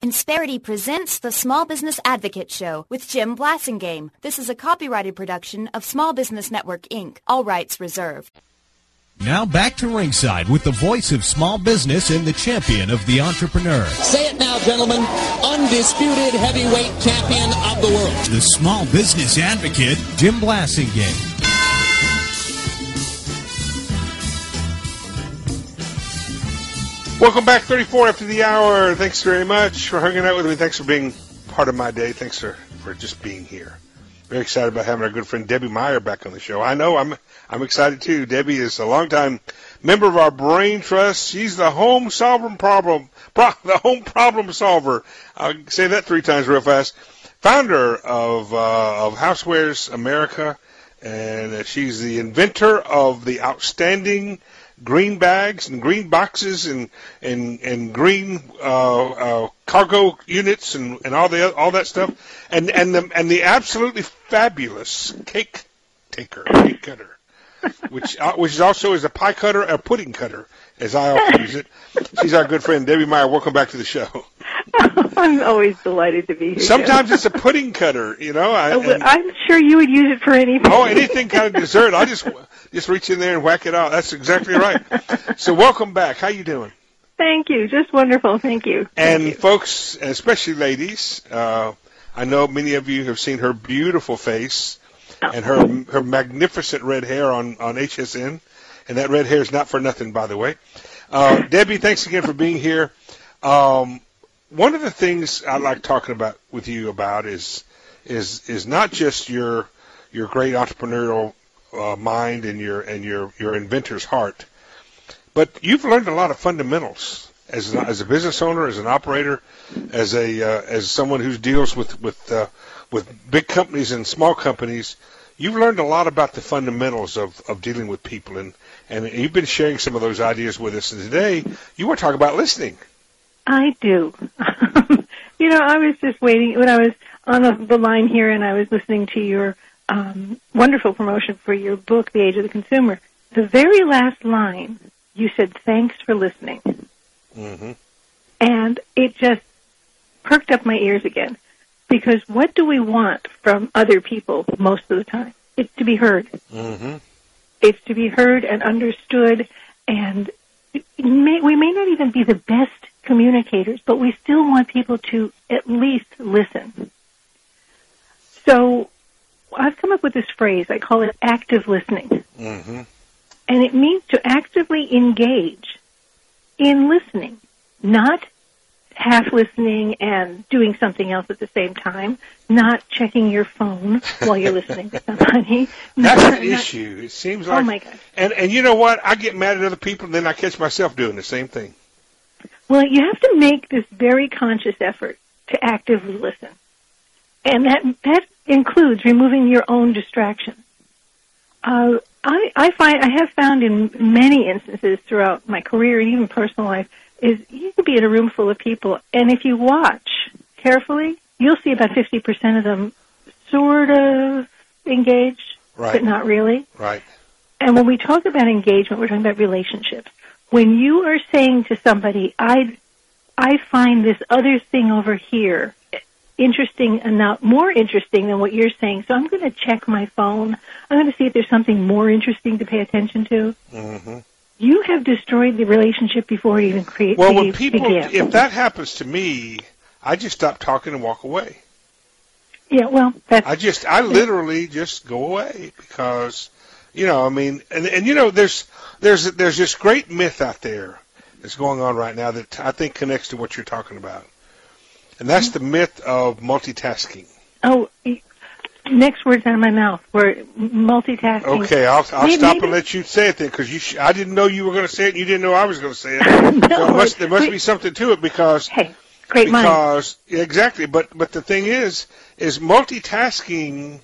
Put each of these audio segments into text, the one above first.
Insperity presents the Small Business Advocate Show with Jim Blasingame. This is a copyrighted production of Small Business Network, Inc., all rights reserved. Now back to ringside with the voice of small business and the champion of the entrepreneur. Say it now, gentlemen. Undisputed heavyweight champion of the world. The small business advocate, Jim Blasingame. Welcome back, 34 after the hour. Thanks very much for hanging out with me. Thanks for being part of my day. Thanks for just being here. Very excited about having our good friend Debbie Meyer back on the show. I know I'm excited too. Debbie is a longtime member of our Brain Trust. She's the home problem solver. I'll say that 3 times real fast. Founder of Housewares America, and she's the inventor of the outstanding green bags and green boxes and green cargo units and all that stuff, and the absolutely fabulous cake cutter, which also is a pie cutter, a pudding cutter, as I often use it. She's our good friend Debbie Meyer. Welcome back to the show. I'm always delighted to be here. Sometimes it's a pudding cutter, you know. I'm sure you would use it for anything. Oh, anything kind of dessert. I just reach in there and whack it out. That's exactly right. So welcome back. How you doing? Thank you. Just wonderful. Thank you. And Thank you. Folks, especially ladies, I know many of you have seen her beautiful face and her magnificent red hair on HSN. And that red hair is not for nothing, by the way. Debbie, thanks again for being here. One of the things I like talking about with you about is not just your great entrepreneurial mind and your inventor's heart, but you've learned a lot of fundamentals as a business owner, as an operator, as someone who deals with big companies and small companies. You've learned a lot about the fundamentals of dealing with people, and you've been sharing some of those ideas with us. And today you want to talk about listening. I do. I was just waiting when I was on the line here, and I was listening to your wonderful promotion for your book, The Age of the Consumer. The very last line, you said, "Thanks for listening." Mm-hmm. And it just perked up my ears again, because what do we want from other people most of the time? It's to be heard. Mm-hmm. It's to be heard and understood, and we may not even be the best communicators, but we still want people to at least listen. So I've come up with this phrase. I call it active listening. Mm-hmm. And it means to actively engage in listening, not half listening and doing something else at the same time, not checking your phone while you're listening to somebody. That's an issue. It seems like. Oh, my God. And you know what? I get mad at other people, and then I catch myself doing the same thing. Well, you have to make this very conscious effort to actively listen. And that includes removing your own distractions. I have found in many instances throughout my career and even personal life is you can be in a room full of people, and if you watch carefully, you'll see about 50% of them sort of engaged, right, but not really. Right. And when we talk about engagement, we're talking about relationships. When you are saying to somebody, I find this other thing over here interesting enough, more interesting than what you're saying, so I'm going to check my phone. I'm going to see if there's something more interesting to pay attention to. Mm-hmm. You have destroyed the relationship before it even began. Well, when people, if that happens to me, I just stop talking and walk away. Yeah, well, I literally just go away because, there's this great myth out there that's going on right now that I think connects to what you're talking about. And that's the myth of multitasking. Oh, next words out of my mouth were multitasking. Okay, I'll stop and let you say it then, because I didn't know you were going to say it, and you didn't know I was going to say it. No, so there must be something to it because. Hey, great mind. Exactly, but the thing is multitasking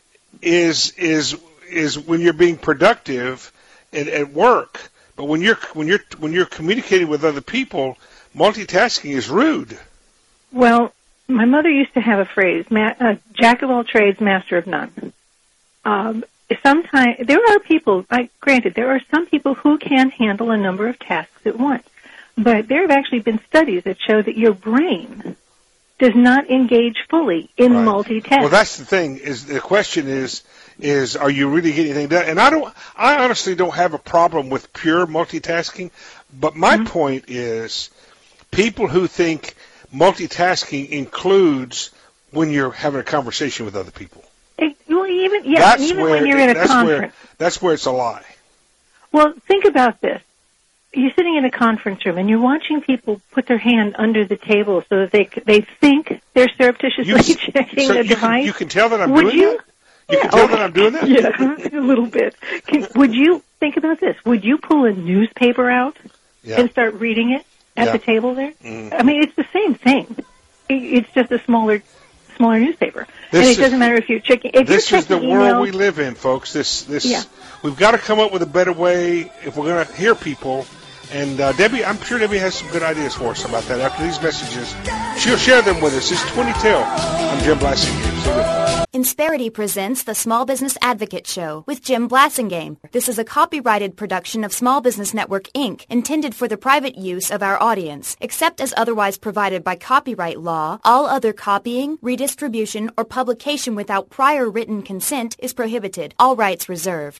is when you're being productive at work, but when you're communicating with other people, multitasking is rude. Well, my mother used to have a phrase, jack of all trades, master of none. Sometimes there are people, granted, there are some people who can handle a number of tasks at once, but there have actually been studies that show that your brain does not engage fully in Right. multitasking. Well, that's the thing. Is the question is are you really getting anything done? And I honestly don't have a problem with pure multitasking. But my point is, people who think multitasking includes when you're having a conversation with other people. Even when you're in a conference. That's where it's a lie. Well, think about this. You're sitting in a conference room and you're watching people put their hand under the table so that they think they're surreptitiously checking the device. You can tell that I'm doing that? You can tell that I'm doing that? Yeah, a little bit. Would you think about this? Would you pull a newspaper out and start reading it at the table there? Mm. I mean, it's the same thing. It's just a smaller newspaper. It doesn't matter if you're checking. This is the world we live in, folks. We've got to come up with a better way if we're going to hear people. And Debbie, I'm sure Debbie has some good ideas for us about that. After these messages, she'll share them with us. It's 2010. I'm Jim Blasingame. Insperity presents the Small Business Advocate Show with Jim Blasingame. This is a copyrighted production of Small Business Network, Inc., intended for the private use of our audience. Except as otherwise provided by copyright law, all other copying, redistribution, or publication without prior written consent is prohibited. All rights reserved.